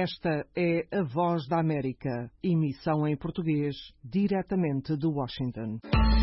Esta é a Voz da América, emissão em português, diretamente de Washington.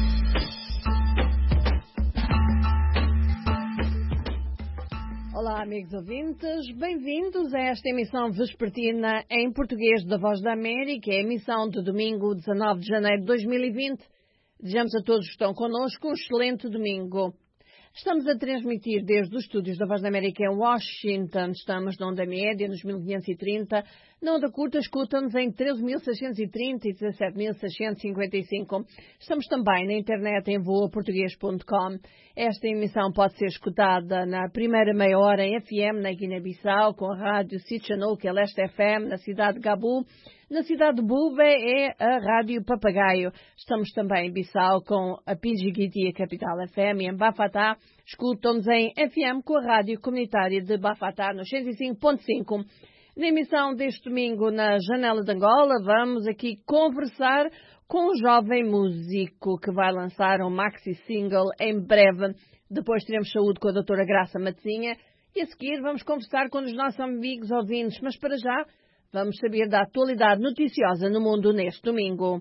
Olá, amigos ouvintes, bem-vindos a esta emissão vespertina em português da Voz da América, a emissão de domingo 19 de janeiro de 2020. Desejamos a todos que estão connosco um excelente domingo. Estamos a transmitir desde os estúdios da Voz da América em Washington. Estamos na onda média, nos 1530. Na onda curta, escutam-nos em 13.630 e 17.655. Estamos também na internet em voaportuguês.com. Esta emissão pode ser escutada na primeira meia hora em FM na Guiné-Bissau, com a rádio Sitchanouk, Leste FM, na cidade de Gabu. Na cidade de Buba é a Rádio Papagaio. Estamos também em Bissau com a Pidgiguiti, a Capital FM, e em Bafatá escutam-nos em FM com a Rádio Comunitária de Bafatá, no 105.5. Na emissão deste domingo na Janela de Angola, vamos aqui conversar com um jovem músico que vai lançar um maxi-single em breve. Depois teremos saúde com a doutora Graça Matezinha e a seguir vamos conversar com os nossos amigos ouvintes, mas para já vamos saber da atualidade noticiosa no mundo neste domingo.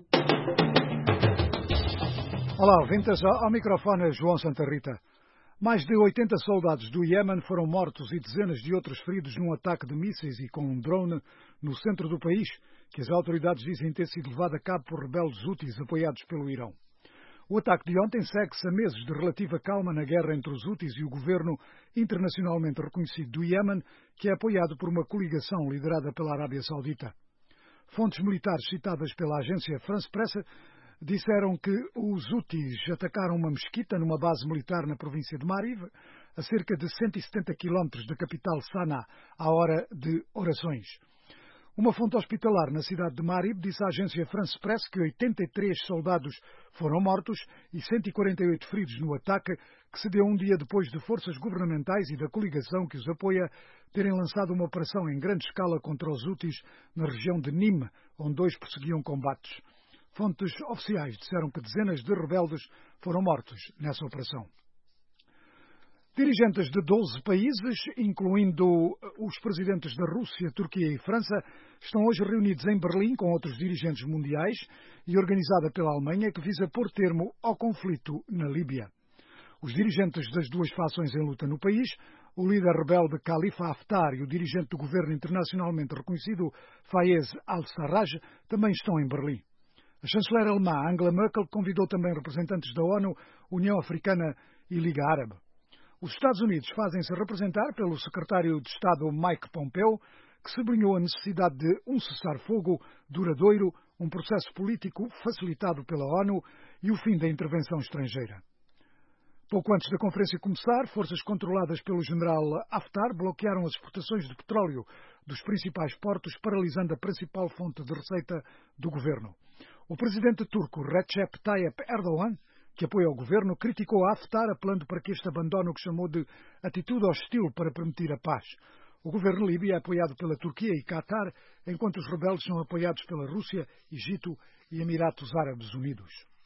Olá, ouvintes, ao microfone João Santa Rita. Mais de 80 soldados do Iémen foram mortos e dezenas de outros feridos num ataque de mísseis e com um drone no centro do país, que as autoridades dizem ter sido levado a cabo por rebeldes houthis apoiados pelo Irão. O ataque de ontem segue-se a meses de relativa calma na guerra entre os houthis e o governo internacionalmente reconhecido do Iémen, que é apoiado por uma coligação liderada pela Arábia Saudita. Fontes militares citadas pela agência France Presse disseram que os houthis atacaram uma mesquita numa base militar na província de Marib, a cerca de 170 quilómetros da capital Sanaa, à hora de orações. Uma fonte hospitalar na cidade de Marib disse à agência France Presse que 83 soldados foram mortos e 148 feridos no ataque, que se deu um dia depois de forças governamentais e da coligação que os apoia terem lançado uma operação em grande escala contra os houthis na região de Nim, onde dois prosseguiam combates. Fontes oficiais disseram que dezenas de rebeldes foram mortos nessa operação. Dirigentes de 12 países, incluindo os presidentes da Rússia, Turquia e França, estão hoje reunidos em Berlim com outros dirigentes mundiais e organizada pela Alemanha, que visa pôr termo ao conflito na Líbia. Os dirigentes das duas fações em luta no país, o líder rebelde Khalifa Haftar e o dirigente do governo internacionalmente reconhecido Fayez al-Sarraj, também estão em Berlim. A chanceler alemã Angela Merkel convidou também representantes da ONU, União Africana e Liga Árabe. Os Estados Unidos fazem-se representar pelo secretário de Estado Mike Pompeo, que sublinhou a necessidade de um cessar-fogo duradouro, um processo político facilitado pela ONU e o fim da intervenção estrangeira. Pouco antes da conferência começar, forças controladas pelo general Haftar bloquearam as exportações de petróleo dos principais portos, paralisando a principal fonte de receita do governo. O presidente turco Recep Tayyip Erdogan, que apoia o governo, criticou Haftar, apelando para que este abandone o que chamou de atitude hostil para permitir a paz. O governo líbio é apoiado pela Turquia e Qatar, enquanto os rebeldes são apoiados pela Rússia, Egito e Emirados Árabes Unidos.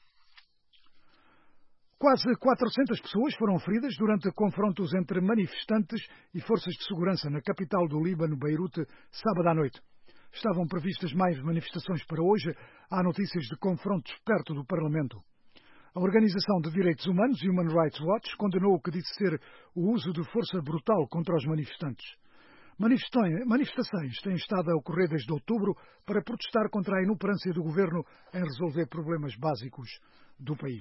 Quase 400 pessoas foram feridas durante confrontos entre manifestantes e forças de segurança na capital do Líbano, Beirute, sábado à noite. Estavam previstas mais manifestações para hoje. Há notícias de confrontos perto do Parlamento. A Organização de Direitos Humanos, Human Rights Watch, condenou o que disse ser o uso de força brutal contra os manifestantes. Manifestações têm estado a ocorrer desde outubro para protestar contra a inoperância do governo em resolver problemas básicos do país.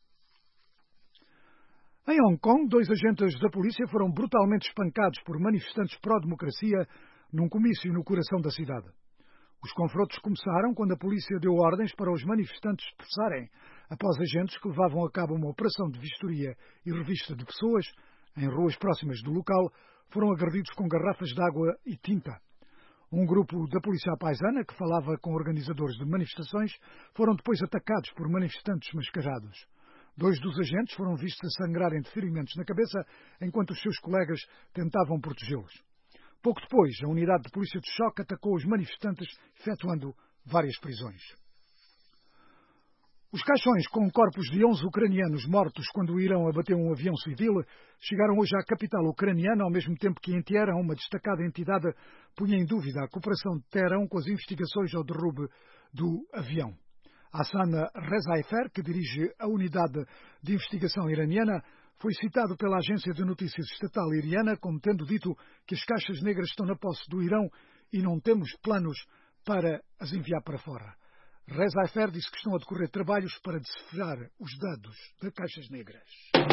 Em Hong Kong, 2 agentes da polícia foram brutalmente espancados por manifestantes pró-democracia num comício no coração da cidade. Os confrontos começaram quando a polícia deu ordens para os manifestantes dispersarem, após agentes que levavam a cabo uma operação de vistoria e revista de pessoas, em ruas próximas do local, foram agredidos com garrafas de água e tinta. Um grupo da polícia paisana, que falava com organizadores de manifestações, foram depois atacados por manifestantes mascarados. 2 dos agentes foram vistos a sangrarem de ferimentos na cabeça, enquanto os seus colegas tentavam protegê-los. Pouco depois, a unidade de polícia de choque atacou os manifestantes, efetuando várias prisões. Os caixões com corpos de 11 ucranianos mortos quando o Irão abateu um avião civil chegaram hoje à capital ucraniana, ao mesmo tempo que em Teherão uma destacada entidade punha em dúvida a cooperação de Teherão com as investigações ao derrube do avião. Hassan Rezaifer, que dirige a unidade de investigação iraniana, foi citado pela agência de notícias estatal iriana como tendo dito que as caixas negras estão na posse do Irão e não temos planos para as enviar para fora. Rezaifer disse que estão a decorrer trabalhos para decifrar os dados das caixas negras.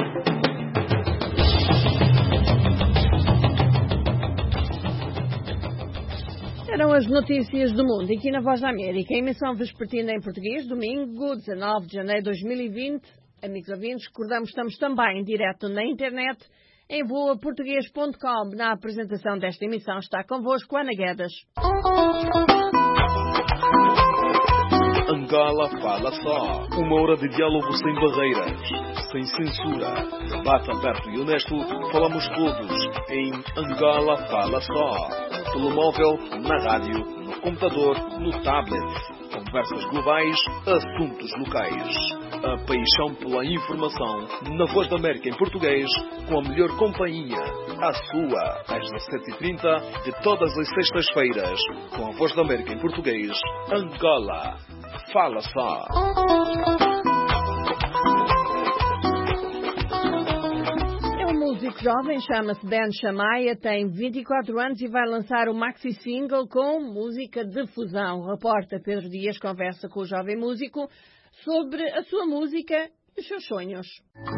Eram as notícias do mundo aqui na Voz da América, a emissão vespertina em português, domingo 19 de janeiro de 2020. Amigos ouvintes, recordamos que estamos também em direto na internet, em voaportuguês.com. Na apresentação desta emissão está convosco Ana Guedes. Angola Fala Só. Uma hora de diálogo sem barreiras, sem censura. Debate aberto e honesto. Falamos todos em Angola Fala Só. No telemóvel, na rádio, no computador, no tablet. Conversas globais, assuntos locais. A paixão pela informação na Voz da América em português, com a melhor companhia. A sua, às 17h30 de todas as sextas-feiras, com a Voz da América em português, Angola Fala Só. É um músico jovem, chama-se Dan Shamaia, tem 24 anos e vai lançar o maxi single com música de fusão. O repórter Pedro Dias conversa com o jovem músico sobre a sua música e os seus sonhos.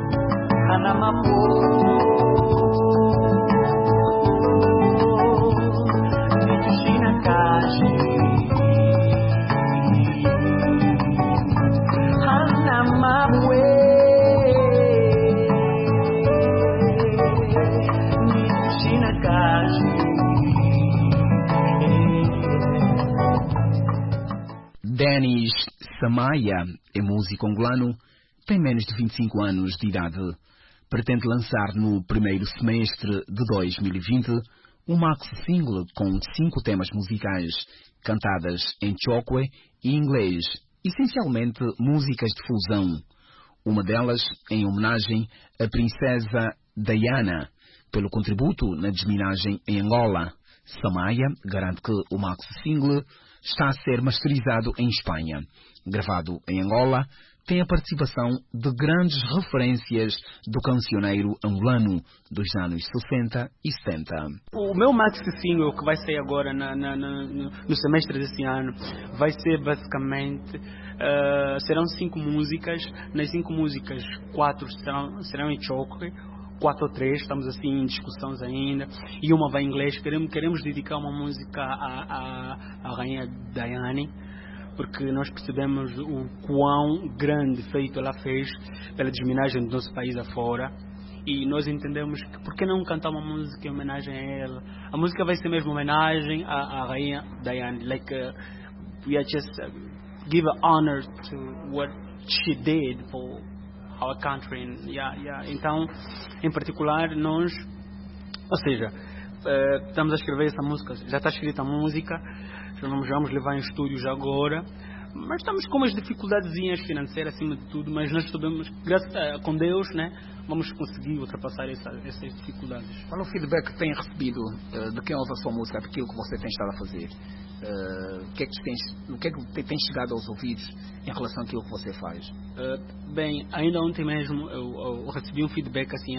Denis Shamaia é músico angolano, tem menos de 25 anos de idade. Pretende lançar no primeiro semestre de 2020 um maxi single com 5 temas musicais, cantadas em chokwe e inglês, essencialmente músicas de fusão. Uma delas em homenagem à princesa Diana, pelo contributo na desminagem em Angola. Shamaia garante que o maxi single está a ser masterizado em Espanha. Gravado em Angola, tem a participação de grandes referências do cancioneiro angolano dos anos 60 e 70. O meu maxi single que vai sair agora no semestre desse ano vai ser basicamente, serão 5 músicas. Nas 5 músicas, 4 serão em chokwe, 4 ou 3, estamos assim em discussões ainda, e uma vai em inglês. Queremos dedicar uma música à rainha Diane, porque nós percebemos o quão grande feito ela fez pela desminagem do nosso país afora, e nós entendemos que por que não cantar uma música em homenagem a ela. A música vai ser mesmo homenagem à rainha Diane, like we are just give honor to what she did for our country. Então, em particular, nós, ou seja, estamos a escrever essa música, já está escrita a música, vamos levar em estúdio já agora, mas estamos com umas dificuldadezinhas financeiras acima de tudo, mas nós sabemos, graças com Deus, né, vamos conseguir ultrapassar essas dificuldades. Qual é o feedback que tem recebido de quem ouve a sua música, daquilo que você tem estado a fazer? O que é que tem chegado aos ouvidos em relação àquilo que você faz? Bem, ainda ontem mesmo eu recebi um feedback assim,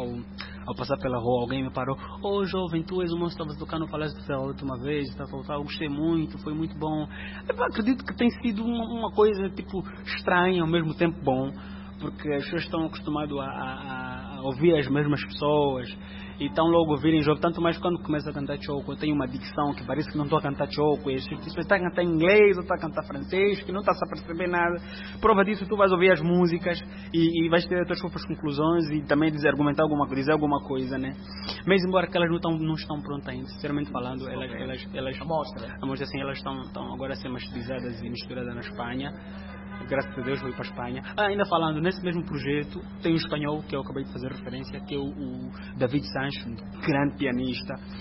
ao passar pela rua, alguém me parou: "Oh jovem, tu és o monstro, estavas tocando Palácio da última vez, eu gostei muito, foi muito bom." Eu acredito que tem sido uma coisa tipo estranha, ao mesmo tempo bom, porque as pessoas estão acostumadas a ouvir as mesmas pessoas e estão logo a ouvirem jogo, tanto mais quando começa a cantar choco. Eu tenho uma dicção que parece que não estou a cantar choco, e você está a cantar inglês ou está a cantar francês, que não está a perceber nada. Prova disso, tu vais ouvir as músicas e vais ter as tuas próprias conclusões e também dizer alguma coisa, né? Mas embora que elas não estão prontas ainda, sinceramente falando, elas assim, elas estão agora a ser masterizadas e misturadas na Espanha. Graças a Deus fui para a Espanha. Ainda falando, nesse mesmo projeto, tem um espanhol que eu acabei de fazer referência, que é o David Sancho, um grande pianista.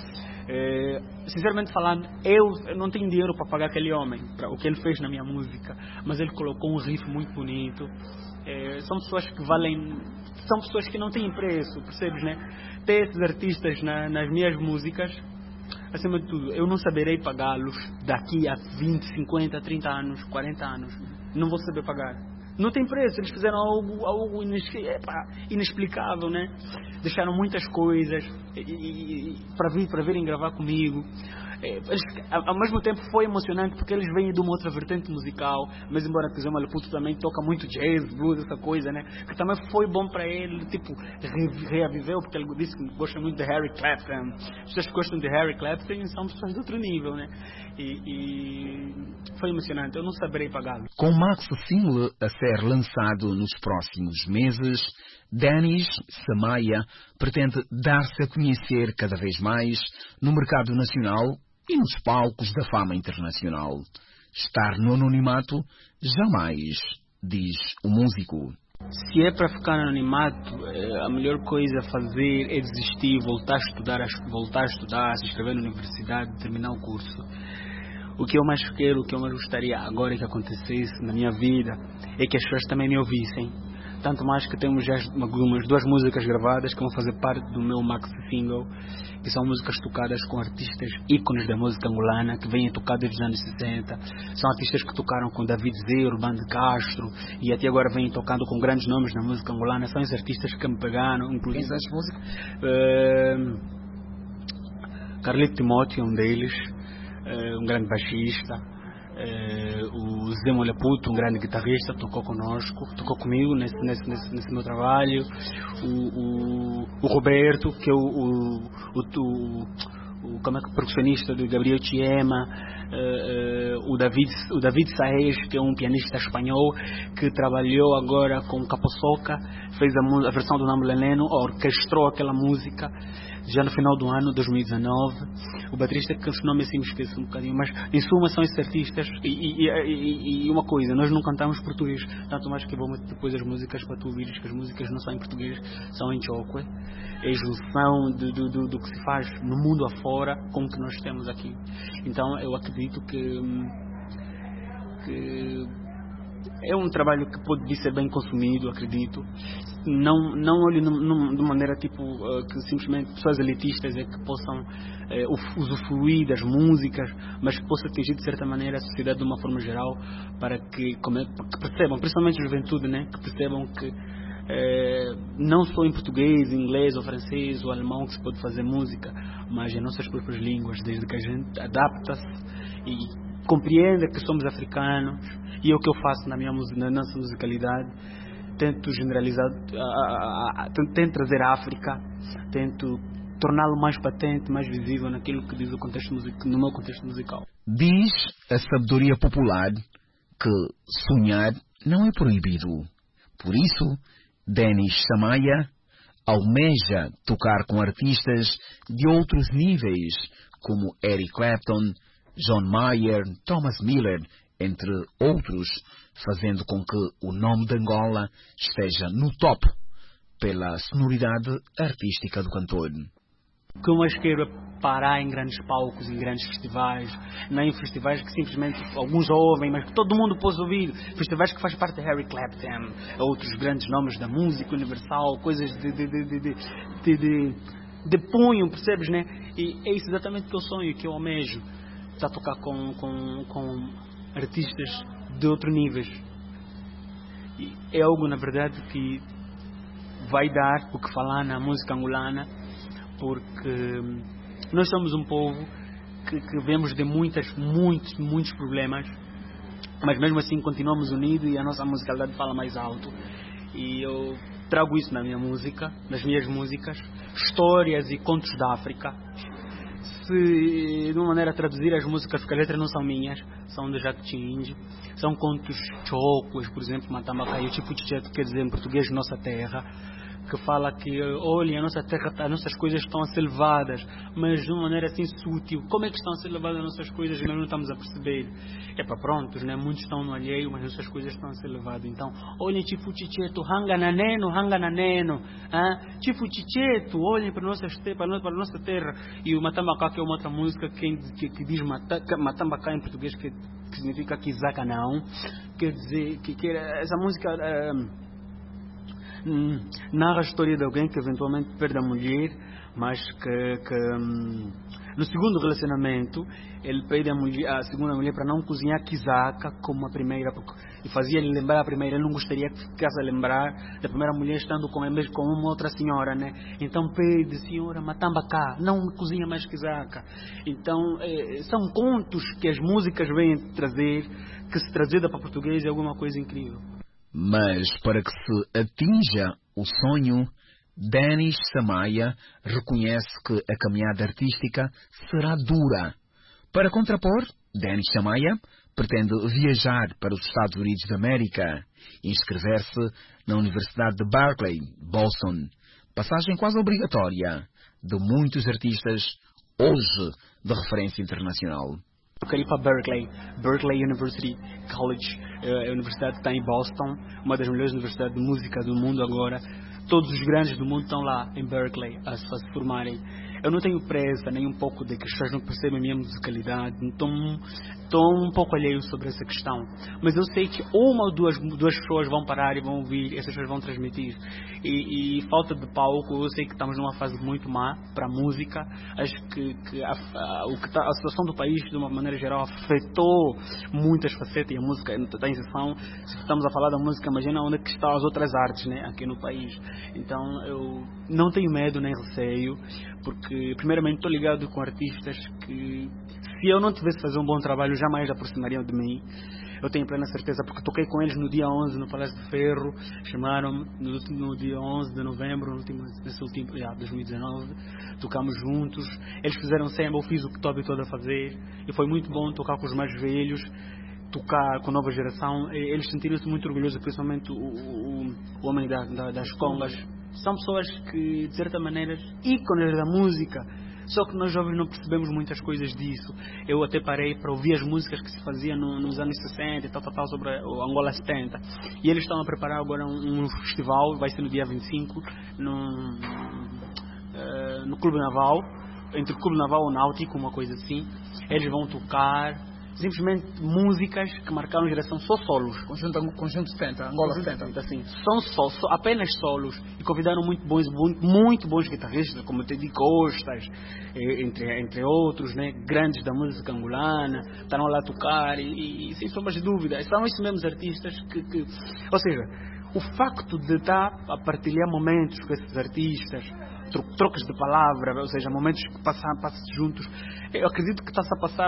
Sinceramente falando, eu não tenho dinheiro para pagar aquele homem, para o que ele fez na minha música, mas ele colocou um riff muito bonito. São pessoas que valem, são pessoas que não têm preço, percebes, né? Ter esses artistas nas minhas músicas, acima de tudo, eu não saberei pagá-los daqui a 20, 50, 30 anos, 40 anos. Não vou saber pagar. Não tem preço, eles fizeram algo inexplicável, né? Deixaram muitas coisas para virem gravar comigo. Ao mesmo tempo foi emocionante porque eles vêm de uma outra vertente musical, mas embora Tizé Maliputo também toca muito jazz, blues, essa coisa, né? Que também foi bom para ele, tipo, reaviveu, porque ele disse que gosta muito de Harry Clapton. As pessoas que gostam de Harry Clapton são pessoas de outro nível, né? E foi emocionante, eu não saberei pagá-lo. Com o maxi single a ser lançado nos próximos meses, Danish Samaya pretende dar-se a conhecer cada vez mais no mercado nacional e nos palcos da fama internacional. Estar no anonimato jamais, diz o músico. Se é para ficar no anonimato, a melhor coisa a fazer é desistir, voltar a estudar, se inscrever na universidade, terminar o curso. O que eu mais quero, o que eu mais gostaria agora que acontecesse na minha vida é que as pessoas também me ouvissem. Tanto mais que temos já umas 2 músicas gravadas que vão fazer parte do meu maxi single, que são músicas tocadas com artistas ícones da música angolana, que vêm tocar desde os anos 60. São artistas que tocaram com David Zé, Urbano de Castro, e até agora vêm tocando com grandes nomes na música angolana. São os artistas que me pegaram, incluindo essas músicas. Carlito Timóteo é um deles, um grande baixista. O Zé Maliputo, um grande guitarrista, tocou tocou comigo nesse meu trabalho. O Roberto, que é o percussionista do Gabriel Chiema. O David Saez, que é um pianista espanhol que trabalhou agora com Caposoca, fez a versão do Nambo Leneno, orquestrou aquela música já no final do ano 2019. O baterista, que o nome assim me esqueço um bocadinho, mas em suma são esses artistas. E uma coisa, nós não cantamos português, tanto mais que vou meter depois as músicas para tu ouvires, que as músicas não são em português, são em chokwe. É a junção do que se faz no mundo afora com o que nós temos aqui. Então eu acredito que é um trabalho que pode vir ser bem consumido, acredito. Não olho de maneira tipo que simplesmente pessoas elitistas é que possam usufruir das músicas, mas que possa atingir de certa maneira a sociedade de uma forma geral, para que percebam, principalmente a juventude, né? Que percebam que não só em português, inglês ou francês ou alemão que se pode fazer música, mas em nossas próprias línguas, desde que a gente adapta-se e compreenda que somos africanos. E é o que eu faço na nossa musicalidade. Tento generalizar, tento trazer a África, tento torná-lo mais patente, mais visível naquilo que diz no meu contexto musical. Diz a sabedoria popular que sonhar não é proibido. Por isso, Danish Samaya almeja tocar com artistas de outros níveis, como Eric Clapton, John Mayer, Thomas Miller, entre outros, fazendo com que o nome de Angola esteja no top pela sonoridade artística do cantor. O que eu mais quero é parar em grandes palcos, em grandes festivais, não em festivais que simplesmente alguns ouvem, mas que todo mundo pode ouvir. Festivais que faz parte de Harry Clapton, outros grandes nomes da música universal, coisas de punho, percebes, né? E é isso exatamente que eu sonho, que eu almejo. Está a tocar com artistas de outro nível. E é algo, na verdade, que vai dar o que falar na música angolana, porque nós somos um povo que vemos de muitos problemas, mas mesmo assim continuamos unidos e a nossa musicalidade fala mais alto. E eu trago isso na minha música, nas minhas músicas, histórias e contos da África. Se de uma maneira a traduzir as músicas, porque as letras não são minhas, são de Jacques Chinge, são contos chocos, por exemplo, Matamba Caio, tipo de quer dizer em português Nossa Terra, que fala que, olha, a nossa terra, as nossas coisas estão a ser levadas, mas de uma maneira assim sutil. Como é que estão a ser levadas as nossas coisas e nós não estamos a perceber? Prontos, né? Muitos estão no alheio, mas as nossas coisas estão a ser levadas. Então, olhem, Chifu Chicheto, hanga na neno, Chifu Chicheto, olhem para a nossa terra. E o Matambacá, que é uma outra música que diz Matambacá em português, que significa Kizaka não, quer dizer, que essa música narra a história de alguém que eventualmente perde a mulher, mas que no segundo relacionamento ele pede a segunda mulher para não cozinhar kizaka como a primeira, e fazia-lhe lembrar a primeira. Ele não gostaria que ficasse a lembrar da primeira mulher estando com uma outra senhora, né? Então pede, senhora Matambacá, não me cozinha mais kizaka. Então são contos que as músicas vêm trazer, que se traduzida para português é alguma coisa incrível. Mas para que se atinja o sonho, Denis Samaya reconhece que a caminhada artística será dura. Para contrapor, Denis Samaya pretende viajar para os Estados Unidos da América e inscrever-se na Universidade de Berkeley, Boston, passagem quase obrigatória de muitos artistas hoje de referência internacional. Eu quero ir para Berkeley University College, a universidade que está em Boston, uma das melhores universidades de música do mundo agora. Todos os grandes do mundo estão lá em Berkeley a se formarem. Eu não tenho pressa nem um pouco de que as pessoas não percebem a minha musicalidade, estou um pouco alheio sobre essa questão. Mas eu sei que uma ou duas pessoas vão parar e vão ouvir, essas pessoas vão transmitir. E falta de palco, eu sei que estamos numa fase muito má para a música. Acho que a situação do país, de uma maneira geral, afetou muitas facetas e a música está em exceção. Se estamos a falar da música, imagina onde é que estão as outras artes, né, aqui no país. Então eu não tenho medo nem receio, porque primeiramente estou ligado com artistas que, se eu não tivesse fazer um bom trabalho, jamais aproximariam de mim. Eu tenho plena certeza, porque toquei com eles no dia 11 no Palácio de Ferro, chamaram-me no dia 11 de novembro, nesse último 2019, tocamos juntos, eles fizeram samba, eu fiz o que estou habituado a fazer, e foi muito bom tocar com os mais velhos, tocar com a nova geração. Eles sentiram-se muito orgulhosos, principalmente o homem das congas. São pessoas que, de certa maneira, ícones da música, só que nós jovens não percebemos muitas coisas disso. Eu até parei para ouvir as músicas que se faziam nos anos 60 e tal, sobre o Angola 70. E eles estão a preparar agora um festival, vai ser no dia 25, no Clube Naval, entre o Clube Naval e o Náutico, uma coisa assim. Eles vão tocar simplesmente músicas que marcaram geração, só solos. Conjunto 70, Angola 70. Assim, são apenas solos. E convidaram muito bons guitarristas, como o Teddy Costas, entre outros, né, grandes da música angolana, estavam lá a tocar e sem sombras de dúvida, são esses mesmos artistas que ou seja, o facto de estar a partilhar momentos com esses artistas, trocas de palavra, ou seja, momentos que passam juntos, eu acredito que está-se a passar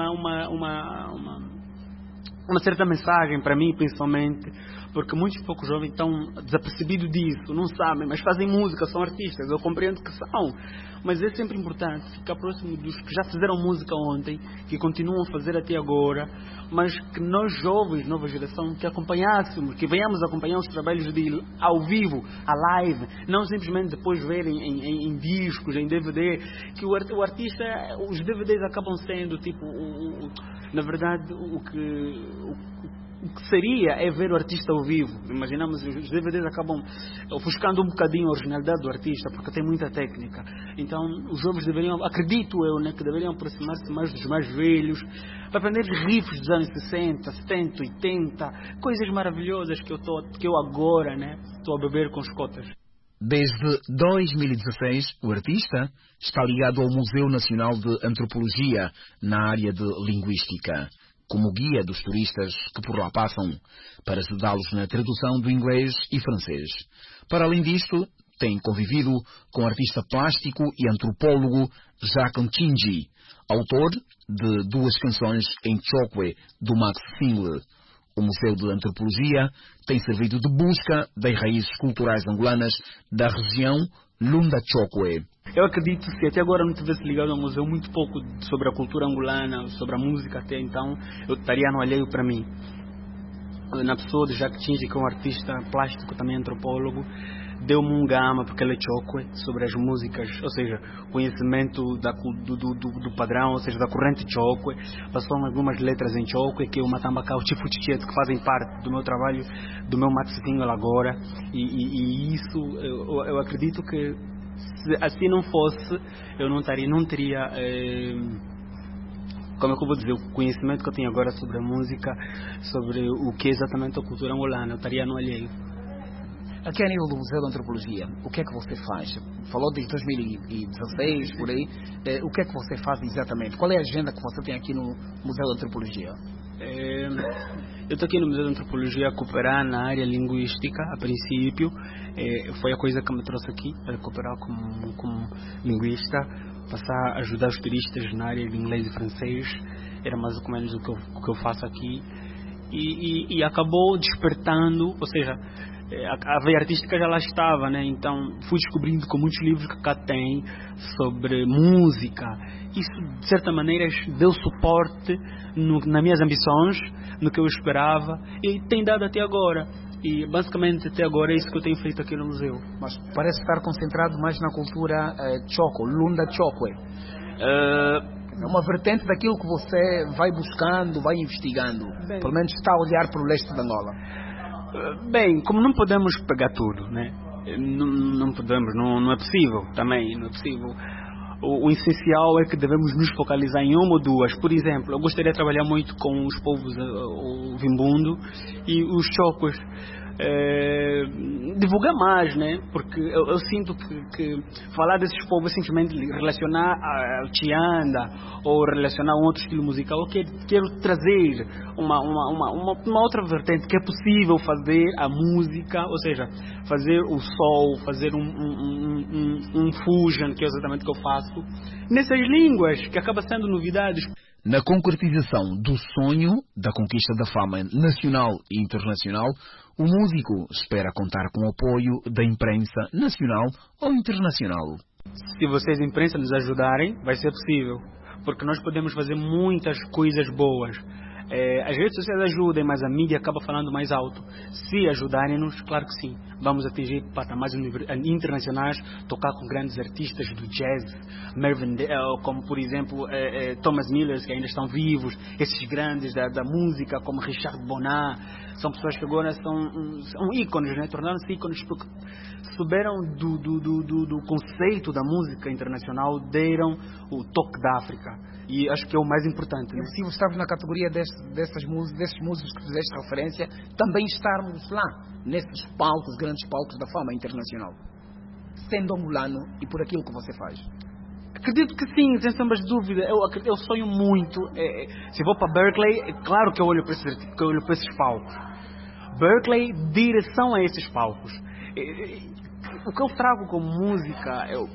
uma certa mensagem para mim, principalmente, porque muitos poucos jovens estão desapercebidos disso, não sabem, mas fazem música, são artistas, eu compreendo que são, mas é sempre importante ficar próximo dos que já fizeram música ontem, que continuam a fazer até agora, mas que nós jovens, nova geração, que acompanhássemos, que venhamos acompanhar os trabalhos dele ao vivo, a live, não simplesmente depois verem em discos, em DVD, que o artista, os DVDs acabam sendo tipo, na verdade, o que seria é ver o artista ao vivo. Imaginamos, os DVDs acabam ofuscando um bocadinho a originalidade do artista, porque tem muita técnica. Então os jovens deveriam, acredito eu, né, que deveriam aproximar-se mais dos mais velhos, para aprender os riffs dos anos 60, 70, 80, coisas maravilhosas que eu agora, né, estou a beber com os cotas. Desde 2016, o artista está ligado ao Museu Nacional de Antropologia na área de Linguística, como guia dos turistas que por lá passam, para ajudá-los na tradução do inglês e francês. Para além disto, tem convivido com o artista plástico e antropólogo Jacques Nchinji, autor de 2 canções em Chokwe, do Max Single. O Museu de Antropologia tem servido de busca das raízes culturais angolanas da região Lunda Chokwe. Eu acredito que se até agora não tivesse ligado ao museu muito pouco sobre a cultura angolana, sobre a música até então, eu estaria no alheio para mim. Na pessoa de Jacques Nchinji, que é um artista plástico, também antropólogo, deu-me um gama, porque ele é choque, sobre as músicas, ou seja, conhecimento do padrão, ou seja, da corrente choque. Passou algumas letras em choque, que é o Matambacau, Chifu Chicheto, que fazem parte do meu trabalho, do meu Matsutinho agora. E isso, eu acredito que se assim não fosse, eu não teria como é que eu vou dizer, o conhecimento que eu tenho agora sobre a música, sobre o que é exatamente a cultura angolana, eu estaria no alheio. Aqui a nível do Museu de Antropologia, o que é que você faz? Falou desde 2016, por aí. O que é que você faz exatamente? Qual é a agenda que você tem aqui no Museu de Antropologia? Eu estou aqui no Museu de Antropologia a cooperar na área linguística, a princípio. Foi a coisa que me trouxe aqui, a cooperar como linguista, passar a ajudar os turistas na área de inglês e francês. Era mais ou menos o que eu faço aqui. E acabou despertando, ou seja, a veia artística já lá estava, né? Então fui descobrindo com muitos livros que cá tem sobre música. Isso de certa maneira deu suporte nas minhas ambições, no que eu esperava, e tem dado até agora. E basicamente até agora é isso que eu tenho feito aqui no museu. Mas parece estar concentrado mais na cultura choco, Lunda Chokwe. É uma vertente daquilo que você vai buscando, vai investigando. Bem, pelo menos está a olhar para o leste de Angola. Bem, como não podemos pegar tudo, né? Não podemos, não é possível também, não é possível. O essencial é que devemos nos focalizar em uma ou duas. Por exemplo, eu gostaria de trabalhar muito com os povos o Vimbundo e os Chocos. Divulgar mais, né? Porque eu sinto que falar desses povos simplesmente relacionar ao Tianda ou relacionar a um outro estilo musical. Eu quero trazer uma outra vertente, que é possível fazer a música, ou seja, fazer o soul, fazer um fusion, que é exatamente o que eu faço, nessas línguas, que acaba sendo novidades. Na concretização do sonho da conquista da fama nacional e internacional, o músico espera contar com o apoio da imprensa nacional ou internacional. Se vocês, imprensa, nos ajudarem, vai ser possível, porque nós podemos fazer muitas coisas boas. As redes sociais ajudam, mas a mídia acaba falando mais alto. Se ajudarem-nos, claro que sim, vamos atingir patamares internacionais, tocar com grandes artistas do jazz, Mervyn, como por exemplo Thomas Miller, que ainda estão vivos, esses grandes da música, como Richard Bonin. São pessoas que agora são ícones, né? Tornaram-se ícones porque souberam do conceito da música internacional, deram o toque da África. E acho que é o mais importante, né? Se estamos na categoria desses músicos que fizeste referência, também estarmos lá, nesses palcos, grandes palcos da fama internacional, sendo angolano e por aquilo que você faz. Acredito que sim, sem sombras de dúvida. Eu sonho muito. Se vou para Berkeley, é claro que eu olho para esses palcos. Berkeley, direção a esses palcos. O que eu trago como música, eu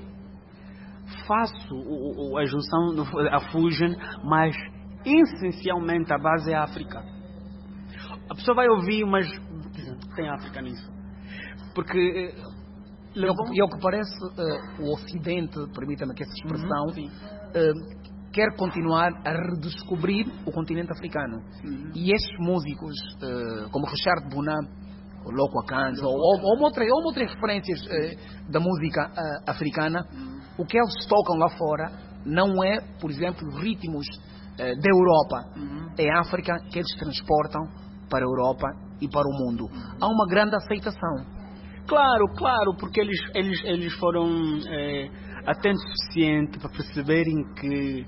faço a junção, a fusion, mas essencialmente a base é a África. A pessoa vai ouvir, mas tem África nisso. Porque e ao que parece, o Ocidente, permita-me que essa expressão, quer continuar a redescobrir o continente africano. E estes músicos, como Richard Bonin, Loco Akanza, ou outras referências da música africana, o que eles tocam lá fora não é, por exemplo, ritmos da Europa. É África que eles transportam para a Europa e para o mundo. Há uma grande aceitação. Claro, porque eles foram atentos o suficiente para perceberem que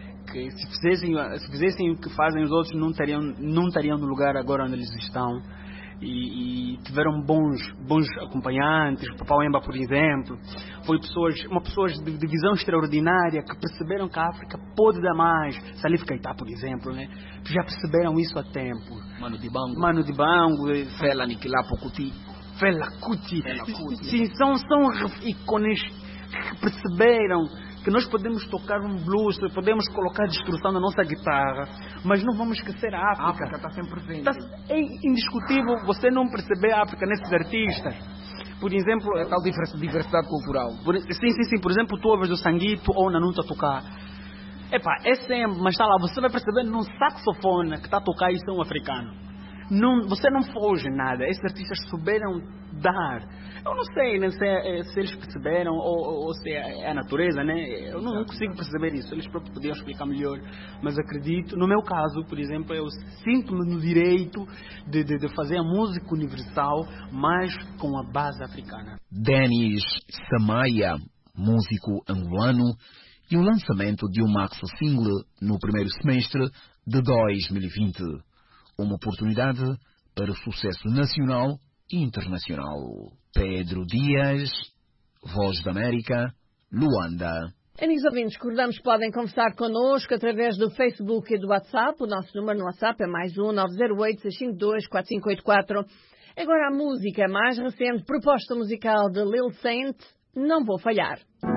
se fizessem o que fazem os outros, não estariam no lugar agora onde eles estão. E tiveram bons acompanhantes. O Papau Emba, por exemplo, foi uma pessoa de visão extraordinária, que perceberam que a África pode dar mais. Salif Keita, por exemplo, né? Já perceberam isso há tempo. Mano de Bango, Fela Niquilapo Kuti, Fela Kuti. Sim, são ícones que perceberam que nós podemos tocar um blues, podemos colocar destrução na nossa guitarra, mas não vamos esquecer a África. A África está sempre presente. É indiscutível você não perceber a África nesses artistas. Por exemplo, é tal diversidade cultural. Sim. Por exemplo, tu ouves o Sanguito ou o Nanuta a tocar. É sempre, mas está lá, você vai perceber num saxofone que está a tocar, isso é um africano. você não foge nada. Esses artistas souberam dar. Eu não sei, né, se eles perceberam ou se é a natureza, né? Eu não consigo perceber isso. Eles próprios podiam explicar melhor. Mas acredito, no meu caso, por exemplo, eu sinto-me no direito de fazer a música universal, mas com a base africana. Denis Samaia, músico angolano, e o lançamento de um maxi single no primeiro semestre de 2020. Uma oportunidade para o sucesso nacional e internacional. Pedro Dias, Voz da América, Luanda. Amigos ouvintes, recordamos que podem conversar connosco através do Facebook e do WhatsApp. O nosso número no WhatsApp é +1 908 652 4584. Agora a música mais recente, proposta musical de Lil Saint, Não Vou Falhar.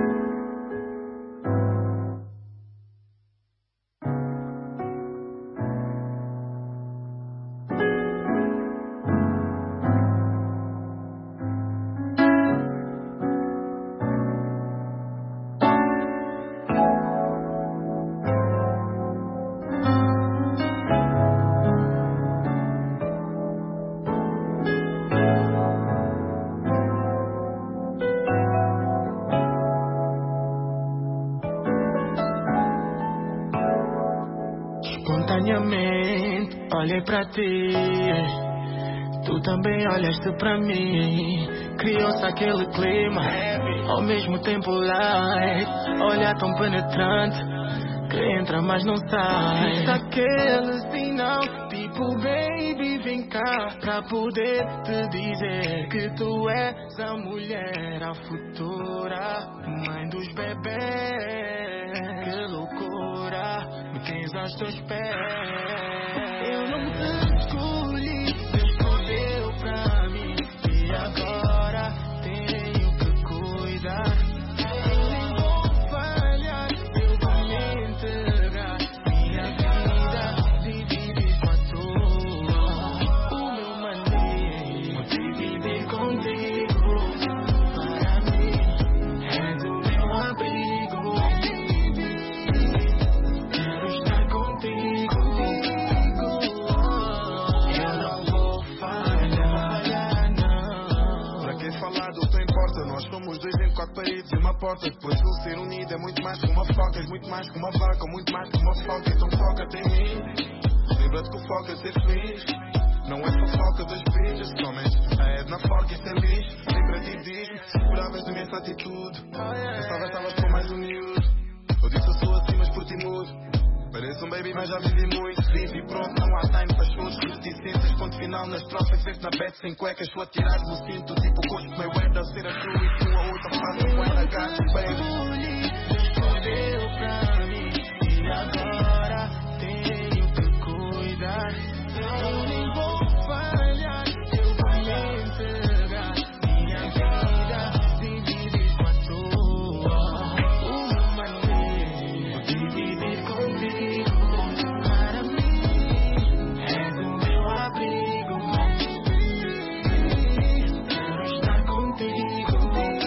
Espontaneamente olhei pra ti, tu também olhaste pra mim. Criou-se aquele clima, ao mesmo tempo light. Olhar tão penetrante, que entra mas não sai. Fiz aquele sinal, tipo baby vem cá, pra poder te dizer que tu és a mulher, a futura mãe dos bebês. Que loucura, me tens aos teus pés. Eu não te escolhi, Deus escolheu pra mim. E agora tenho que cuidar. Eu nem vou falhar, eu vou me entregar. Minha vida dividir com a tua. O meu maneiro dividir contigo. Para mim és o meu abrigo. Quero estar contigo. Eu não vou falhar, não. Para que falar do que importa? Nós somos dois em quatro paredes e uma porta. Depois de ser unido é muito mais que uma foca. És muito mais que uma vaca, muito mais que uma foca. Então foca-te em mim. Lembra-te que o foco é ser feliz. Não é fofoca das bichas, somente a Edna Fork e sem bicho. Lembra-te e diz-me se esperavas de mim essa atitude. Pensava que estavas com mais um miúdo. Eu disse eu sou assim mas por ti mudo. Pareço um baby mas já vivi muito. Vive e pronto, não há time para shows. Reticências, ponto final nas trofas. Fez na bet sem cuecas, sua tirar no cinto. Tipo cospo, meu é deve ser a tua e tu a outra. Faça um ela gato, baby. Escolheu pra mim e agora tenho que cuidar. Eu nem vou falhar, eu vou me entregar. Minha vida dividir com a tua. Uma maneira dividir contigo. Para mim és o meu abrigo. Quero estar contigo.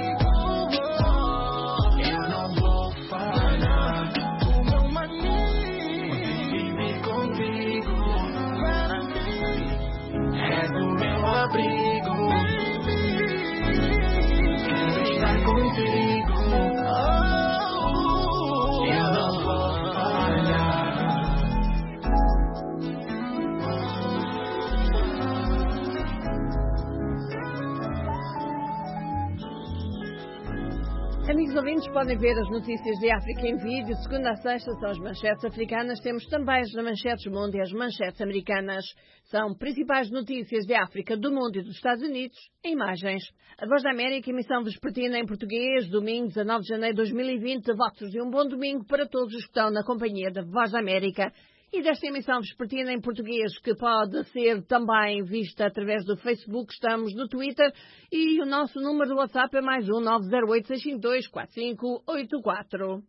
Eu não vou falhar. O meu maneiro dividir contigo. Para mim és o meu abrigo. Quero estar contigo. Eu não vou falhar. Amigos ouvintes, podem ver as notícias de África em vídeo. De segunda a sexta são as manchetes africanas. Temos também as manchetes do mundo e as manchetes americanas. São principais notícias de África, do mundo e dos Estados Unidos em imagens. A Voz da América, emissão vespertina em português, domingo 19 de janeiro de 2020. Votos de um bom domingo para todos os que estão na companhia da Voz da América. E desta emissão vespertina em português, que pode ser também vista através do Facebook, estamos no Twitter e o nosso número do WhatsApp é +1 908 652 4584.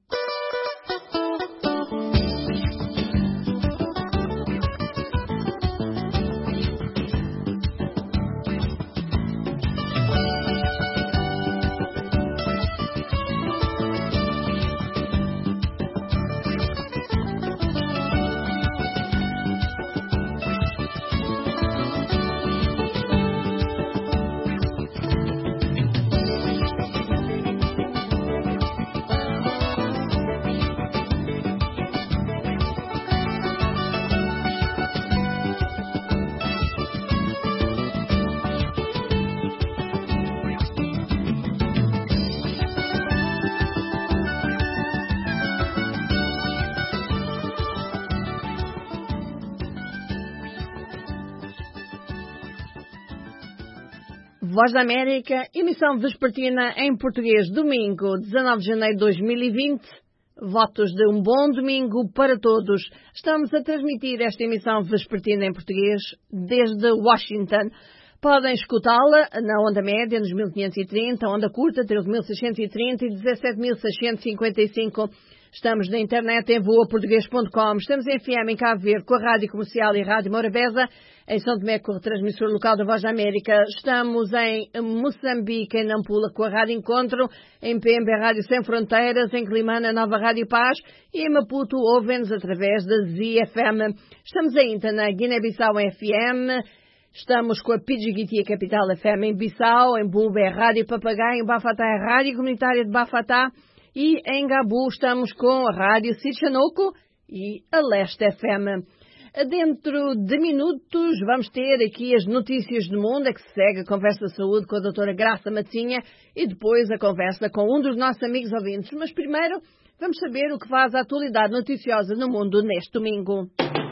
Voz da América, emissão vespertina em português, domingo, 19 de janeiro de 2020. Votos de um bom domingo para todos. Estamos a transmitir esta emissão vespertina em português desde Washington. Podem escutá-la na onda média, nos 1530, onda curta, 13.630 e 17.655. Estamos na internet em voaportuguês.com. Estamos em FM em Cabo Verde com a Rádio Comercial e Rádio Morabeza. Em São Tomé com a transmissora local da Voz da América. Estamos em Moçambique, em Nampula, com a Rádio Encontro. Em Pemba, Rádio Sem Fronteiras. Em Climana, Nova Rádio Paz. E em Maputo, ouvem-nos através da ZFM. Estamos ainda na Guiné-Bissau FM. Estamos com a Pidgiguiti, a capital FM em Bissau. Em Bumba, Rádio Papagaio. Em Bafatá, a Rádio Comunitária de Bafatá. E em Gabu, estamos com a Rádio Sitchanoco e a Leste FM. Dentro de minutos vamos ter aqui as notícias do mundo, é que se segue a conversa de saúde com a doutora Graça Matinha e depois a conversa com um dos nossos amigos ouvintes. Mas primeiro vamos saber o que faz a atualidade noticiosa no mundo neste domingo.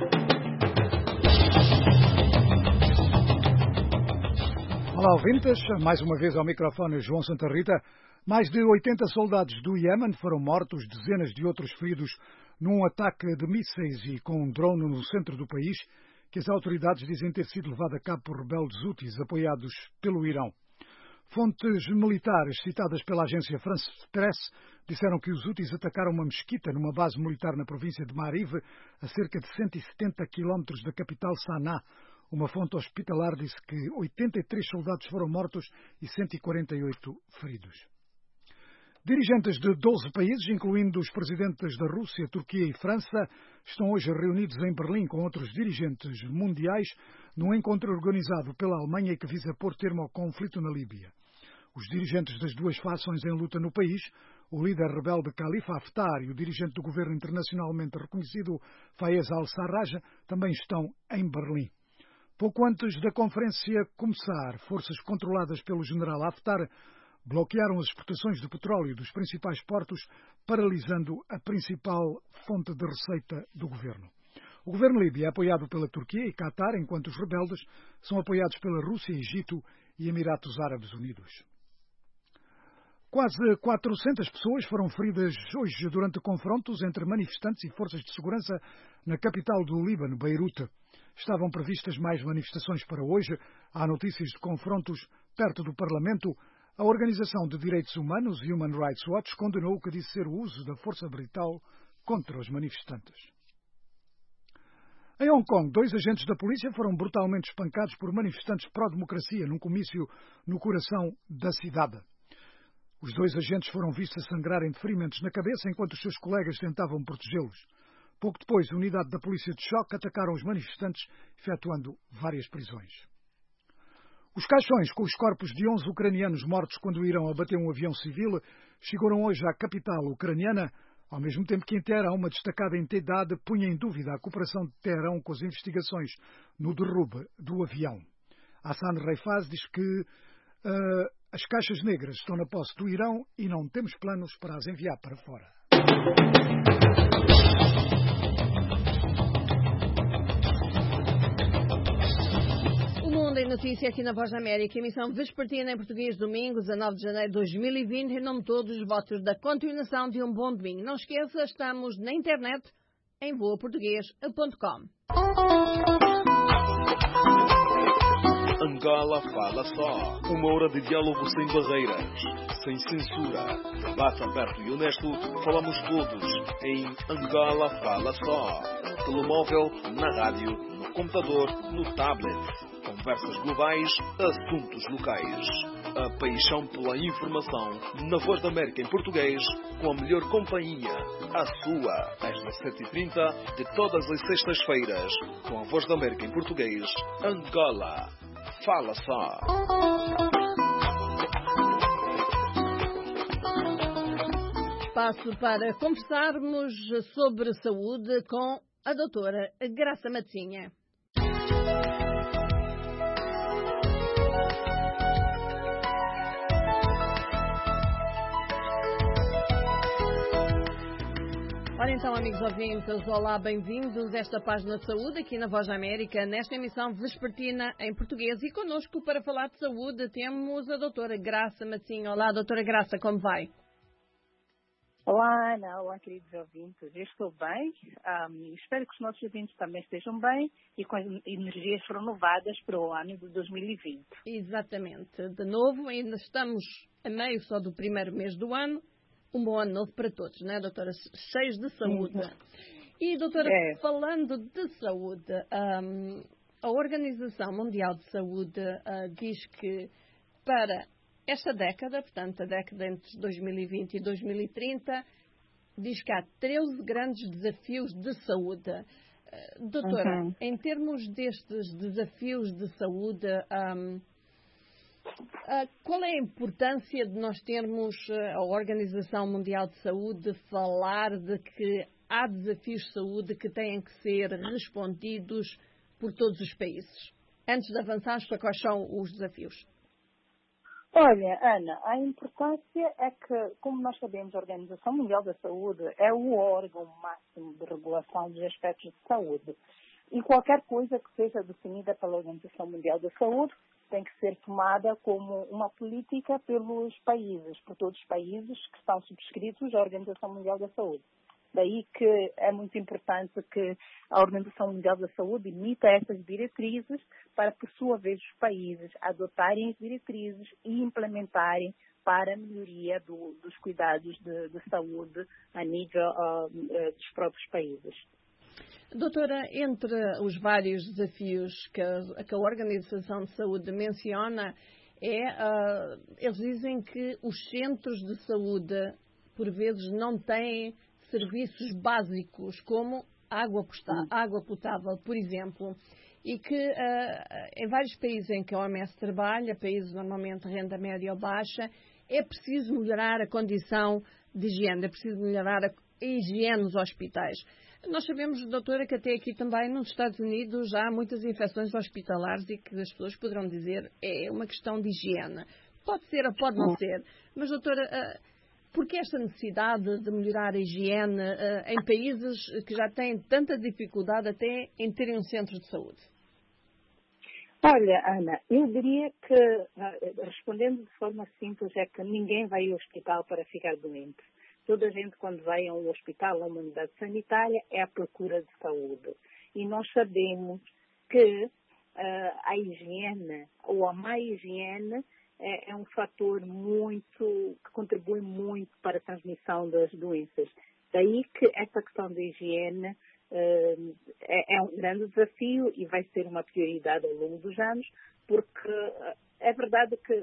Olá, ouvintes. Mais uma vez ao microfone João Santa Rita. Mais de 80 soldados do Iémen foram mortos, dezenas de outros feridos num ataque de mísseis e com um drone no centro do país, que as autoridades dizem ter sido levado a cabo por rebeldes houthis apoiados pelo Irão. Fontes militares citadas pela agência France Press disseram que os houthis atacaram uma mesquita numa base militar na província de Ma'arib, a cerca de 170 quilómetros da capital Sanaa. Uma fonte hospitalar disse que 83 soldados foram mortos e 148 feridos. Dirigentes de 12 países, incluindo os presidentes da Rússia, Turquia e França, estão hoje reunidos em Berlim com outros dirigentes mundiais num encontro organizado pela Alemanha que visa pôr termo ao conflito na Líbia. Os dirigentes das duas fações em luta no país, o líder rebelde Khalifa Haftar e o dirigente do governo internacionalmente reconhecido Fayez al-Sarraj, também estão em Berlim. Pouco antes da conferência começar, forças controladas pelo general Haftar bloquearam as exportações de petróleo dos principais portos, paralisando a principal fonte de receita do governo. O governo líbio é apoiado pela Turquia e Qatar, enquanto os rebeldes são apoiados pela Rússia, Egito e Emirados Árabes Unidos. Quase 400 pessoas foram feridas hoje durante confrontos entre manifestantes e forças de segurança na capital do Líbano, Beirute. Estavam previstas mais manifestações para hoje. Há notícias de confrontos perto do Parlamento. A Organização de Direitos Humanos, Human Rights Watch, condenou o que disse ser o uso da força brutal contra os manifestantes. Em Hong Kong, 2 agentes da polícia foram brutalmente espancados por manifestantes pró-democracia num comício no coração da cidade. Os 2 agentes foram vistos a sangrarem de ferimentos na cabeça enquanto os seus colegas tentavam protegê-los. Pouco depois, a unidade da polícia de choque atacaram os manifestantes, efetuando várias prisões. Os caixões com os corpos de 11 ucranianos mortos quando irão abater um avião civil chegaram hoje à capital ucraniana, ao mesmo tempo que em Teherão uma destacada entidade punha em dúvida a cooperação de Teherão com as investigações no derrube do avião. Hassan Reifaz diz que as caixas negras estão na posse do Irão e não temos planos para as enviar para fora. Notícia aqui na Voz da América, emissão vespertina em português, domingo, 19 de janeiro de 2020, em nome de todos os votos da continuação de um bom domingo. Não esqueça, estamos na internet em voaportuguês.com. Angola Fala Só. Uma hora de diálogo sem barreiras, sem censura. Debate aberto e honesto. Falamos todos em Angola Fala Só. Telemóvel, na rádio, no computador, no tablet. Conversas globais, assuntos locais. A paixão pela informação na Voz da América em português, com a melhor companhia, a sua, às 17h30 de todas as sextas-feiras, com a Voz da América em português, Angola. Fala só. Espaço para conversarmos sobre saúde com a doutora Graça Matinha. Ora então, amigos ouvintes, olá, bem-vindos a esta página de saúde aqui na Voz da América, nesta emissão vespertina em português. E connosco para falar de saúde temos a doutora Graça Matinho. Olá, doutora Graça, como vai? Olá, Ana. Olá, queridos ouvintes. Eu estou bem. Espero que os nossos ouvintes também estejam bem e com as energias renovadas para o ano de 2020. Exatamente. De novo, ainda estamos a meio só do primeiro mês do ano. Um bom ano novo para todos, não é, doutora? Cheios de saúde. E, doutora, falando de saúde, a Organização Mundial de Saúde diz que para esta década, portanto, a década entre 2020 e 2030, diz que há 13 grandes desafios de saúde. Doutora, em termos destes desafios de saúde, qual é a importância de nós termos a Organização Mundial de Saúde falar de que há desafios de saúde que têm que ser respondidos por todos os países? Antes de avançarmos para quais são os desafios. Olha, Ana, a importância é que, como nós sabemos, a Organização Mundial da Saúde é o órgão máximo de regulação dos aspectos de saúde. E qualquer coisa que seja definida pela Organização Mundial da Saúde tem que ser tomada como uma política pelos países, por todos os países que estão subscritos à Organização Mundial da Saúde. Daí que é muito importante que a Organização Mundial da Saúde emita essas diretrizes para, por sua vez, os países adotarem as diretrizes e implementarem para a melhoria dos cuidados de saúde a nível dos próprios países. Doutora, entre os vários desafios que a Organização de Saúde menciona, eles dizem que os centros de saúde, por vezes, não têm serviços básicos como água potável, por exemplo, e que em vários países em que a OMS trabalha, países normalmente de renda média ou baixa, é preciso melhorar a condição de higiene, é preciso melhorar a higiene nos hospitais. Nós sabemos, doutora, que até aqui também nos Estados Unidos há muitas infecções hospitalares e que as pessoas poderão dizer é uma questão de higiene. Pode ser ou pode não ser, mas, doutora, por que esta necessidade de melhorar a higiene em países que já têm tanta dificuldade até em terem um centro de saúde? Olha, Ana, eu diria que, respondendo de forma simples, é que ninguém vai ao hospital para ficar doente. Toda a gente, quando vai a um hospital, a uma unidade sanitária, é à procura de saúde. E nós sabemos que a higiene, ou a má higiene, é um fator que contribui muito para a transmissão das doenças. Daí que essa questão da higiene é um grande desafio e vai ser uma prioridade ao longo dos anos, porque é verdade que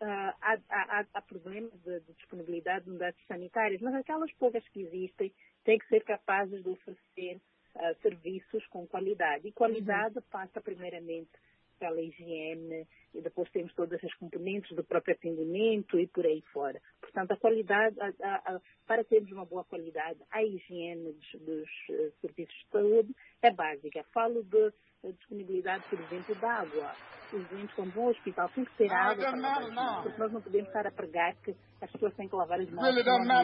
há problemas de disponibilidade de unidades sanitárias, mas aquelas poucas que existem têm que ser capazes de oferecer serviços com qualidade. E qualidade passa primeiramente pela higiene e depois temos todas as componentes do próprio atendimento e por aí fora. Portanto, a qualidade, para termos uma boa qualidade, a higiene dos serviços de saúde é básica. Falo de disponibilidade, por exemplo, de água. Os doentes, quando vão ao hospital, têm que ter água para lavar as mãos, porque nós não podemos estar a pregar que as pessoas têm que lavar as mãos.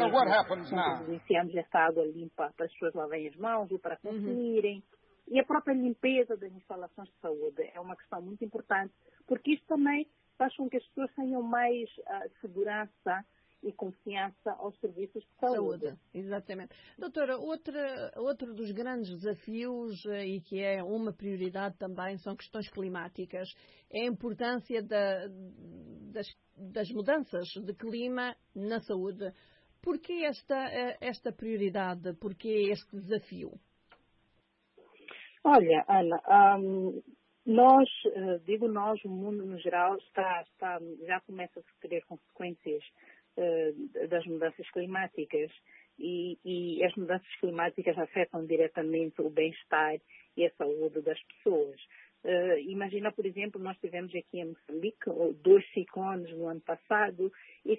Nós iniciamos essa água limpa para as pessoas lavarem as mãos ou para consumirem. E a própria limpeza das instalações de saúde é uma questão muito importante, porque isto também faz com que as pessoas tenham mais segurança e confiança aos serviços de saúde. Exatamente. Doutora, outro dos grandes desafios e que é uma prioridade também são questões climáticas. É a importância das mudanças de clima na saúde. Por que esta prioridade? Por que este desafio? Olha, Ana, o mundo no geral já começa a sofrer consequências das mudanças climáticas e as mudanças climáticas afetam diretamente o bem-estar e a saúde das pessoas. Imagina, por exemplo, nós tivemos aqui em Moçambique 2 ciclones no ano passado e